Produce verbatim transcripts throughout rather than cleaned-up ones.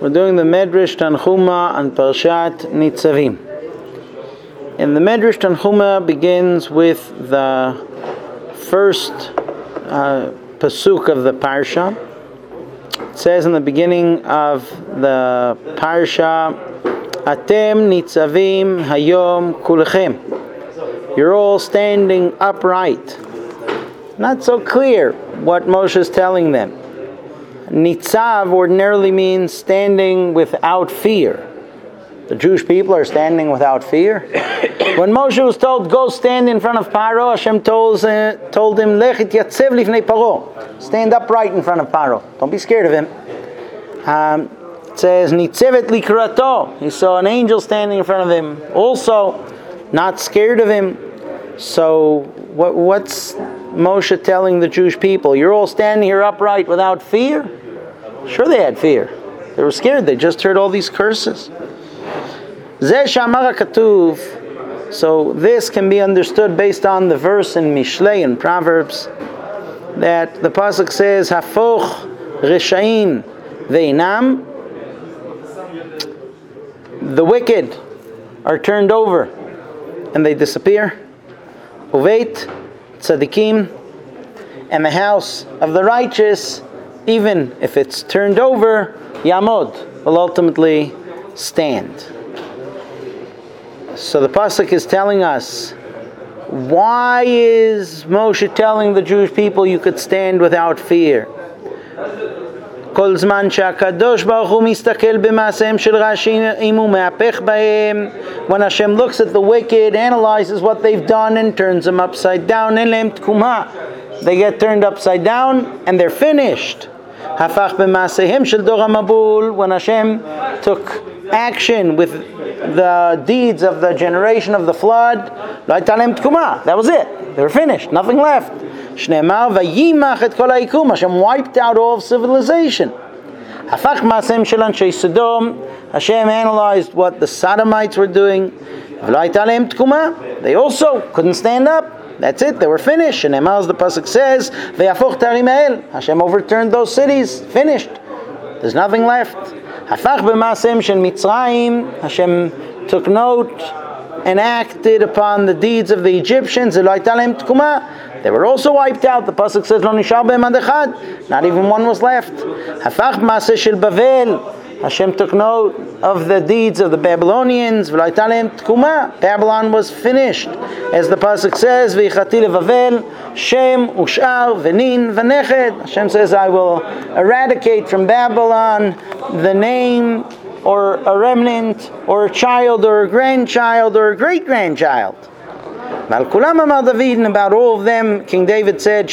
We're doing the Medrash Tanchuma on Parshat Nitzavim. And the Medrash Tanchuma begins with the first uh, pasuk of the Parsha. It says in the beginning of the Parsha, Atem Nitzavim Hayom Kulechem. You're all standing upright. Not so clear what Moshe is telling them. Nitzav ordinarily means standing without fear. The Jewish people are standing without fear. When Moshe was told, go stand in front of Paro, Hashem told, uh, told him, Lech ityatzef lifnei Paro. Stand upright in front of Paro. Don't be scared of him. Um, it says, Nitzevet likrato. He saw an angel standing in front of him. Also, not scared of him. So, what, what's Moshe telling the Jewish people? You're all standing here upright without fear? Sure they had fear. They were scared. They just heard all these curses. Zeh she'amar ha'katuv. So this can be understood based on the verse in Mishlei and Proverbs that the pasuk says, Hafoch reshaim ve'inam. The wicked are turned over and they disappear. Uveit tzadikim, and the house of the righteous, even if it's turned over, yamod, will ultimately stand. So the pasuk is telling us, why is Moshe telling the Jewish people you could stand without fear? Kol zman she'akadosh baruch hu mistakel b'maaseim shel rashim u'me'apech b'hem. When Hashem looks at the wicked, analyzes what they've done and turns them upside down, en lehem tkuma, they get turned upside down and they're finished. Hafach b'maaseim shel dor hamabul. When Hashem took action with the deeds of the generation of the flood, lo hayta lehem tkuma. That was it. They were finished. Nothing left. Shneimar vayimach et kol ha'yikum. Hashem wiped out all of civilization. Hafach ma'aseim shel anshei Sodom. Hashem analyzed what the Sodomites were doing. V'lo hayta lehem tkuma. They also couldn't stand up. That's it. They were finished. And as the pasuk says, ve'yafoch tarim ha'el. Hashem overturned those cities. Finished. There's nothing left. Hafach b'ma'aseim shel Mitzrayim. Hashem took note and acted upon the deeds of the Egyptians. V'lo hayta lehem tkuma. They were also wiped out. The pasuk says, "Lo nishar be'em ad echad." Not even one was left. Hafach ma'aseh shel Bavel. Hashem took note of the deeds of the Babylonians. V'lo hayta lehem tkuma. Babylon was finished, as the pasuk says, "V'yichati levavel Shem u'shar v'nin v'neched." Hashem says, "I will eradicate from Babylon the name, or a remnant, or a child, or a grandchild, or a great grandchild." About all of them, King David said,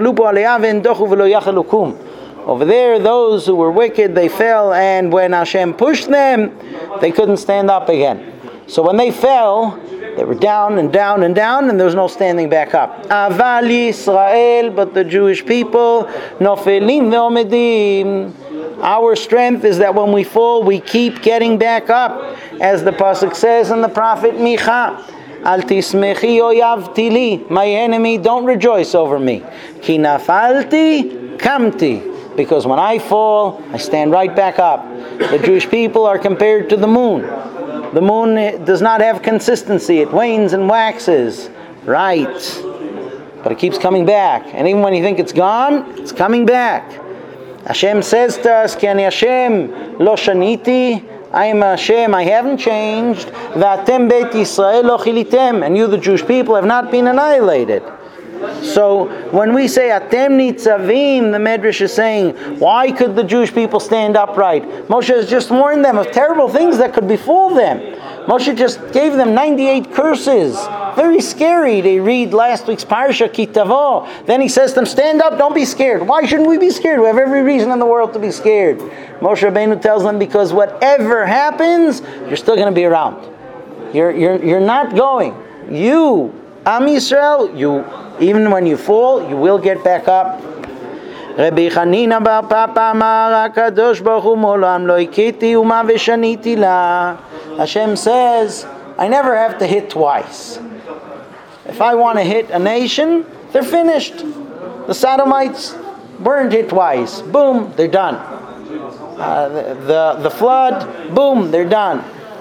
over there, those who were wicked, they fell, and when Hashem pushed them, they couldn't stand up again. So when they fell, they were down and down and down, and there was no standing back up. Aval Yisrael, but the Jewish people, nofelim ve'omedim. Our strength is that when we fall, we keep getting back up, as the pasuk says in the prophet Micha. Al tismechi oyavti li, my enemy, don't rejoice over me. Ki nafalti kamti, because when I fall, I stand right back up. The Jewish people are compared to the moon. The moon does not have consistency. It wanes and waxes. Right. But it keeps coming back. And even when you think it's gone, it's coming back. Hashem says to us, Ki ani Hashem lo shaniti, I am Hashem, I haven't changed. V'atem beit Yisrael lo chilitem, and you, the Jewish people, have not been annihilated. So when we say Atem Nitzavim, the Medrash is saying, why could the Jewish people stand upright? Moshe has just warned them of terrible things that could befall them. Moshe just gave them ninety-eight curses. Very scary. They read last week's Parsha, Ki Tavo. Then he says to them, stand up, don't be scared. Why shouldn't we be scared? We have every reason in the world to be scared. Moshe Rabbeinu tells them, because whatever happens, you're still going to be around. You're, you're, you're not going. You, Am Yisrael, you, even when you fall, you will get back up. Rabbi Chanina bar Papa amar HaKadosh Baruch Hu Molam lo ikiti uma v'shaniti la. Hashem says, I never have to hit twice. If I want to hit a nation, they're finished. The Sodomites weren't hit twice. Boom, they're done. Uh, the, the, the flood, boom, they're done.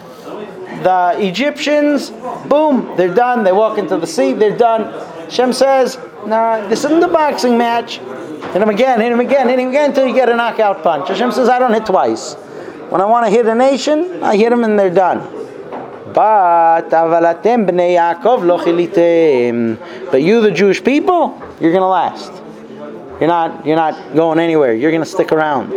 The Egyptians, boom, they're done. They walk into the sea, they're done. Hashem says, nah, this isn't a boxing match. Hit him again, hit him again, hit him again until you get a knockout punch. Hashem says, I don't hit twice. When I want to hit a nation, I hit them and they're done. But avalatem bnei Yaakov lo chilitem. But you, the Jewish people, you're going to last. You're not, you're not going anywhere. You're going to stick around.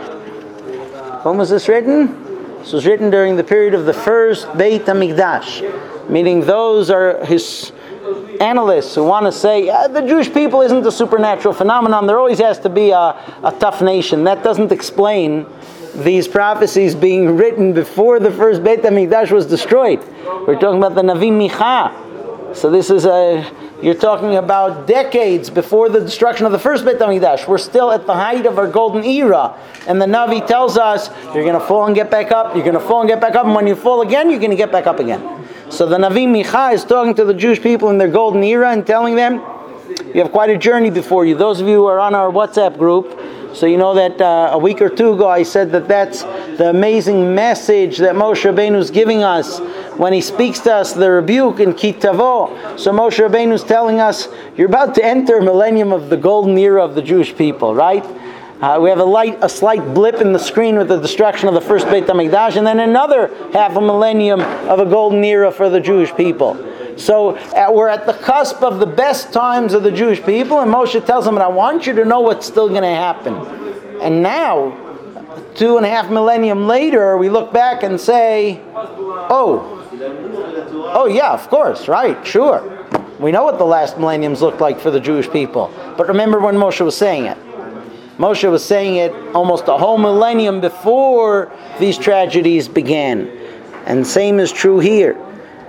When was this written? This was written during the period of the first Beit HaMikdash, meaning those are his analysts who want to say yeah, the Jewish people isn't a supernatural phenomenon. There always has to be a, a tough nation. That doesn't explain these prophecies being written before the first Beit HaMikdash was destroyed. We're talking about the Navi Micha. So this is a You're talking about decades before the destruction of the first Beit HaMikdash. We're still at the height of our golden era. And the Navi tells us, you're going to fall and get back up, you're going to fall and get back up, and when you fall again, you're going to get back up again. So the Navi Micha is talking to the Jewish people in their golden era and telling them, you have quite a journey before you. Those of you who are on our WhatsApp group, so you know that uh, a week or two ago I said that that's the amazing message that Moshe Rabbeinu is giving us when he speaks to us, the rebuke in Ki Tavo. So Moshe Rabbeinu is telling us, you're about to enter a millennium of the golden era of the Jewish people, right? Uh, we have a light, a slight blip in the screen with the destruction of the first Beit HaMikdash, and then another half a millennium of a golden era for the Jewish people. So uh, we're at the cusp of the best times of the Jewish people, and Moshe tells them, and I want you to know what's still going to happen. And now, two and a half millennium later, we look back and say, oh, oh yeah, of course, right, sure. We know what the last millenniums looked like for the Jewish people. But remember when Moshe was saying it. Moshe was saying it almost a whole millennium before these tragedies began. And same is true here.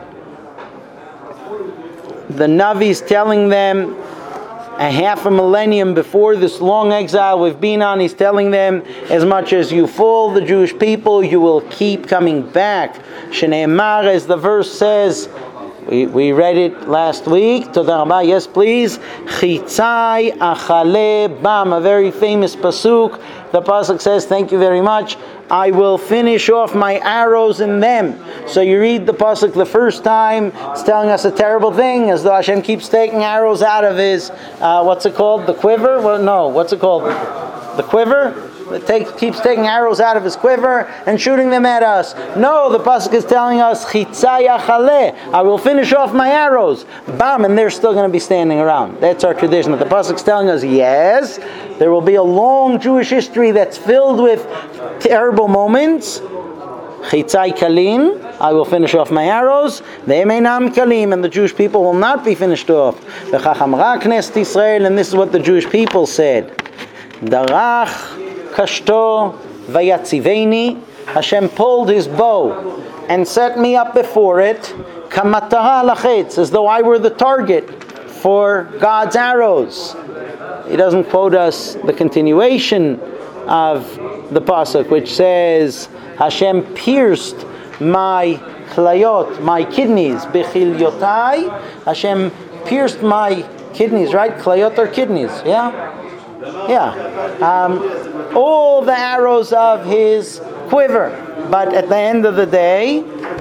The Navi's telling them a half a millennium before this long exile we've been on, he's telling them, as much as you fall, the Jewish people, you will keep coming back. Shneimar, as the verse says, we, we read it last week. Toda Rabba, yes please. Chitzai achale bam, a very famous pasuk. The pasuk says, thank you very much, I will finish off my arrows in them. So you read the pasuk the first time, it's telling us a terrible thing, as though Hashem keeps taking arrows out of his, uh, what's it called, the quiver? Well, no, what's it called? The quiver? It takes, keeps taking arrows out of his quiver and shooting them at us. No, the pasuk is telling us, Chitzai achale, I will finish off my arrows. Bam, and they're still going to be standing around. That's our tradition. The pasuk is telling us, yes, there will be a long Jewish history that's filled with terrible moments. Chitzai kalim, I will finish off my arrows. Ve'emeinam kalim, and the Jewish people will not be finished off. V'chachamra Knesset Yisrael, and this is what the Jewish people said. Darach kashto vayatziveni, Hashem pulled his bow and set me up before it, kamatara lachetz, as though I were the target for God's arrows. He doesn't quote us the continuation of the pasuk, which says, Hashem pierced my klayot, my kidneys, bechilyotai. Hashem pierced my kidneys, right? Klayot are kidneys, yeah? Yeah. Um, all the arrows of his quiver. But at the end of the day,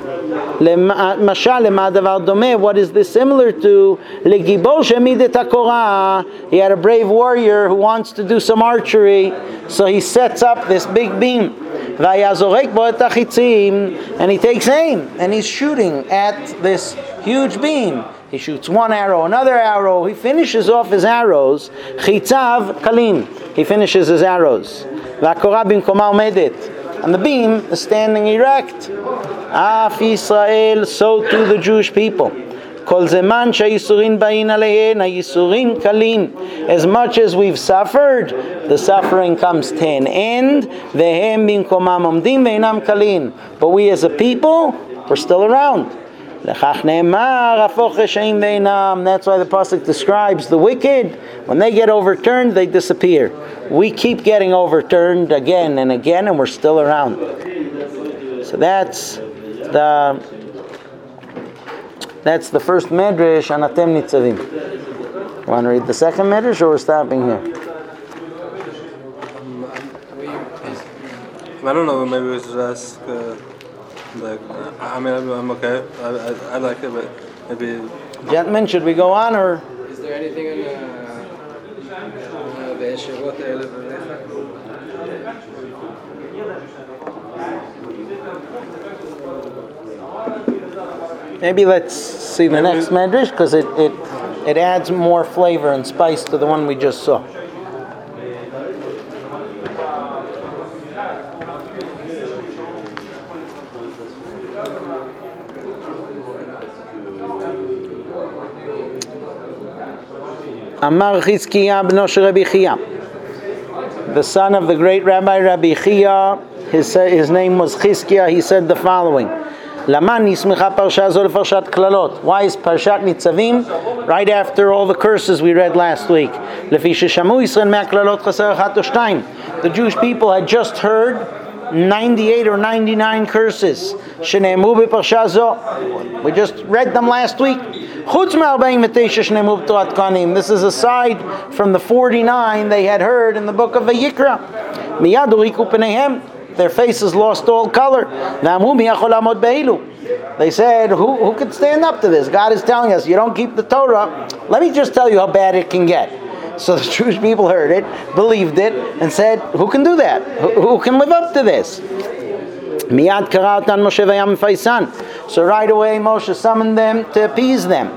what is this similar to? He had a brave warrior who wants to do some archery, so he sets up this big beam, and he takes aim, and he's shooting at this huge beam. He shoots one arrow, another arrow. He finishes off his arrows. Chitzav kalim. He finishes his arrows. And the beam is standing erect. Af Yisrael, so too the Jewish people. Kol zeman sheyisurin ba'in aleihen, hayisurin kalim. As much as we've suffered, the suffering comes to an end. Vehem binkomam omdim ve'inam kalim. But we as a people, we're still around. That's why the pasuk describes the wicked. When they get overturned, they disappear. We keep getting overturned again and again, and we're still around. So that's the that's the first medrash on Atem Nitzavim. You want to read the second medrash, or we're stopping here? I don't know. Maybe we should ask. Uh, like, I mean, I'm, I'm okay. I, I I like it, but maybe. Gentlemen, should we go on or? Is there anything in the Yeshivot Erev? Maybe let's see the next medrash because it, it it adds more flavor and spice to the one we just saw. Amar Chizkiya b'no shel Rabbi Chiya, the son of the great Rabbi Rabbi Chiya. His his name was Chizkiya. He said the following. Laman nismecha parsha zo leparshat klalot. Why is Parshat Nitzavim right after all the curses we read last week? Lefi sheshamu Yisrael me'aklalot chaser achat o shtayim. The Jewish people had just heard ninety-eight or ninety-nine curses. Shene'emu b'parsha zo. We just read them last week. Chutz me'arbaim v'teisha shene'emu b'torat Kohanim. This is aside from the forty-nine they had heard in the book of Vayikra. Miyad uriku pneihem. Their faces lost all color. They said, who, who could stand up to this? God is telling us, you don't keep the Torah. Let me just tell you how bad it can get. So the Jewish people heard it, believed it, and said, who can do that? Who, who can live up to this? So right away Moshe summoned them to appease them.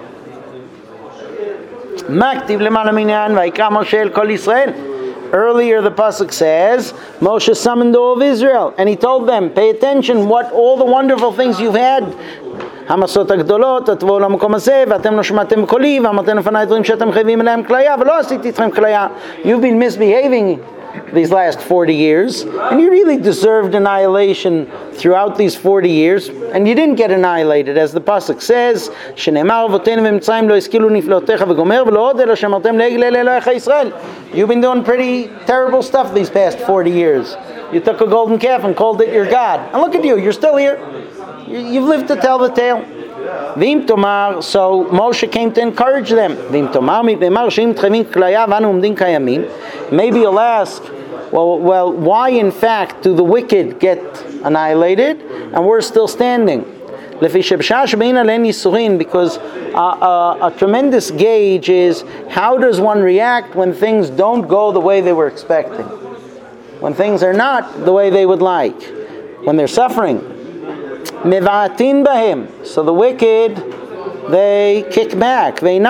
Earlier the pasuk says, Moshe summoned all of Israel, and he told them, pay attention, what all the wonderful things you've had. המסות הגדולות, תבואו למקום הזה, ואתם לא שמעתם קולי, ואמרתם לפניי דברים שאתם חייבים אליהם כליה, ולא עשיתי איתכם כליה. You've been misbehaving these last forty years, and you really deserved annihilation throughout these forty years, and you didn't get annihilated, as the pasuk says, שנאמר אבותינו במצרים לא השכילו נפלאותיך וגומר, ולא עוד אלא שמרתם לעגל לאלוהיך ישראל. You've been doing pretty terrible stuff these past forty years. You took a golden calf and called it your God. And look at you, you're still here. You've lived to tell the tale. V'im tomar, so Moshe came to encourage them. V'im tomar, mipnei she'im tchevim klaya v'anu umdim kayamim. Maybe you'll ask, well, well, why in fact do the wicked get annihilated and we're still standing? Because a, a, a tremendous gauge is how does one react when things don't go the way they were expecting, when things are not the way they would like, when they're suffering. Mevatin bahim. So the wicked, they kick back. They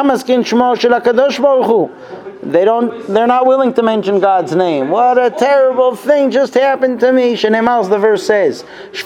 don't. They're not willing to mention God's name. What a terrible thing just happened to me. Shenemal, the verse says,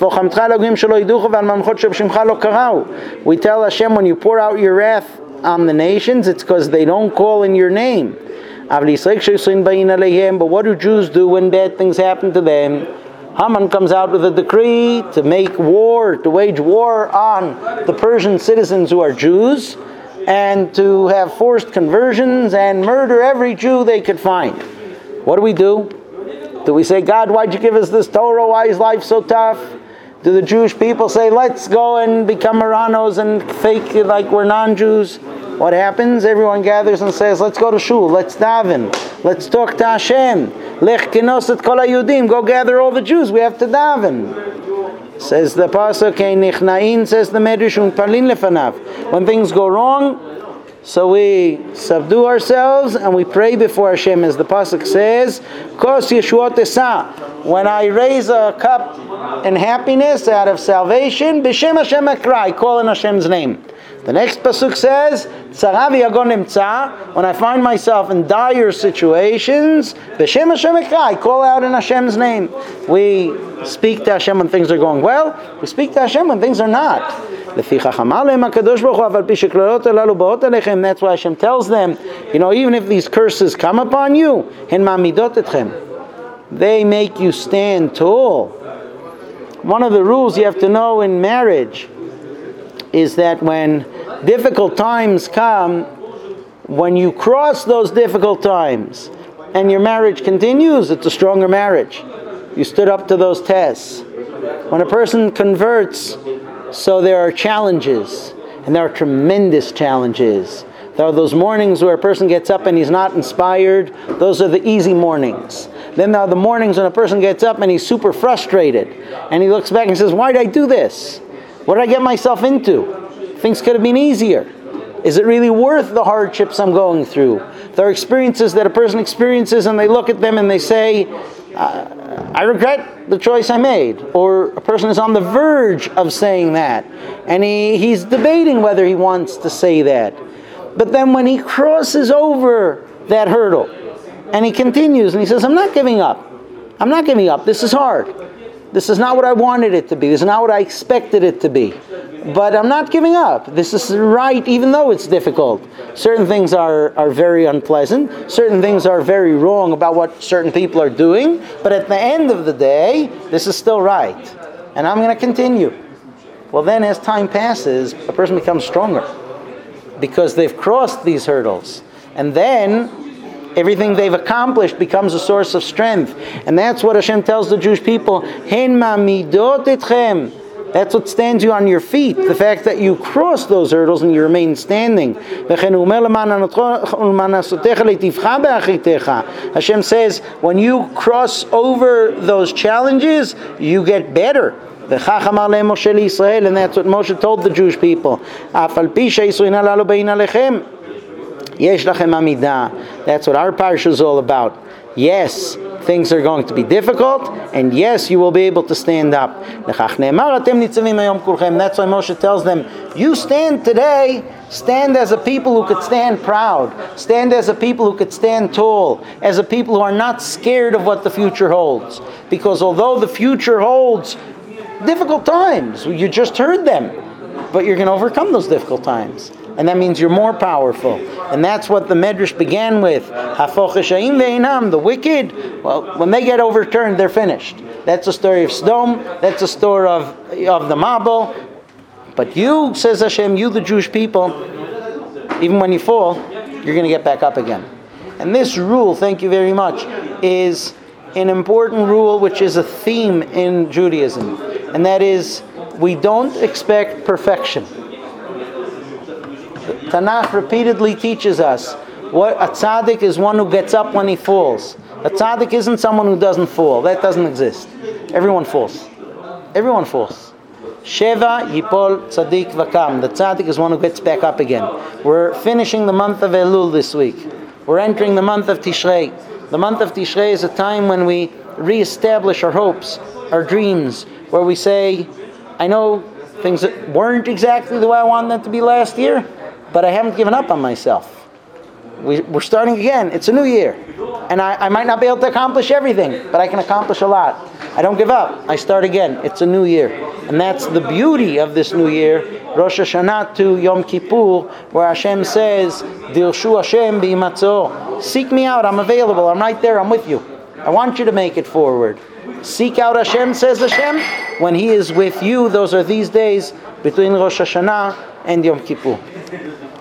we tell Hashem when you pour out your wrath on the nations, it's because they don't call in your name. But what do Jews do when bad things happen to them? Haman comes out with a decree to make war, to wage war on the Persian citizens who are Jews, and to have forced conversions and murder every Jew they could find. What do we do? Do we say, God, why'd you give us this Torah? Why is life so tough? Do the Jewish people say, let's go and become Marranos and fake like we're non-Jews? What happens? Everyone gathers and says, let's go to shul, let's daven, let's talk to Hashem. Lech kenos et kol hayudim, go gather all the Jews, we have to daven. Says the pasuk, nichnain, says the medrash, unparlin lefanav. When things go wrong, so we subdue ourselves and we pray before Hashem, as the pasuk says, kos yeshuot esa. When I raise a cup in happiness out of salvation, b'shem Hashem akra, I call in Hashem's name. The next pasuk says, tzaravi yagon nimtza. When I find myself in dire situations, b'shem Hashem ekra, I call out in Hashem's name. We speak to Hashem when things are going well. We speak to Hashem when things are not. That's why Hashem tells them, you know, even if these curses come upon you, they make you stand tall. One of the rules you have to know in marriage is that when difficult times come, when you cross those difficult times and your marriage continues, it's a stronger marriage. You stood up to those tests. When a person converts, so there are challenges, and there are tremendous challenges. There are those mornings where a person gets up and he's not inspired. Those are the easy mornings. Then there are the mornings when a person gets up and he's super frustrated. And he looks back and says, why did I do this? What did I get myself into? Things could have been easier. Is it really worth the hardships I'm going through? There are experiences that a person experiences and they look at them and they say, uh, I regret the choice I made. Or a person is on the verge of saying that. And he, he's debating whether he wants to say that. But then when he crosses over that hurdle and he continues and he says, I'm not giving up. I'm not giving up. This is hard. This is not what I wanted it to be. This is not what I expected it to be. But I'm not giving up. This is right even though it's difficult. Certain things are, are very unpleasant. Certain things are very wrong about what certain people are doing. But at the end of the day, this is still right. And I'm going to continue. Well then as time passes, a person becomes stronger. Because they've crossed these hurdles. And then everything they've accomplished becomes a source of strength. And that's what Hashem tells the Jewish people. Hen ma'amidot etchem. That's what stands you on your feet. The fact that you cross those hurdles and you remain standing. Hashem says, when you cross over those challenges, you get better. And that's what Moshe told the Jewish people. That's what our parsha is all about. Yes, things are going to be difficult, and yes, you will be able to stand up. That's why Moshe tells them, you stand today, stand as a people who could stand proud, stand as a people who could stand tall, as a people who are not scared of what the future holds. Because although the future holds difficult times, you just heard them, but you're going to overcome those difficult times. And that means you're more powerful. And that's what the Medrash began with. The wicked, well, when they get overturned, they're finished. That's the story of Sodom. That's the story of, of the Mabul. But you, says Hashem, you the Jewish people, even when you fall, you're going to get back up again. And this rule, thank you very much, is an important rule which is a theme in Judaism. And that is, we don't expect perfection. Tanakh repeatedly teaches us what a tzaddik is one who gets up when he falls. A tzaddik isn't someone who doesn't fall. That doesn't exist. Everyone falls. Everyone falls. Sheva yipol tzaddik vakam. The tzaddik is one who gets back up again. We're finishing the month of Elul this week. We're entering the month of Tishrei. The month of Tishrei is a time when we reestablish our hopes, our dreams, where we say, I know things that weren't exactly the way I wanted them to be last year, but I haven't given up on myself. We, we're starting again. It's a new year. And I, I might not be able to accomplish everything, but I can accomplish a lot. I don't give up. I start again. It's a new year. And that's the beauty of this new year, Rosh Hashanah to Yom Kippur, where Hashem says, Dirshu Hashem bi'matzo. Seek me out. I'm available. I'm right there. I'm with you. I want you to make it forward. Seek out Hashem, says Hashem. When He is with you, those are these days between Rosh Hashanah and Yom Kippur.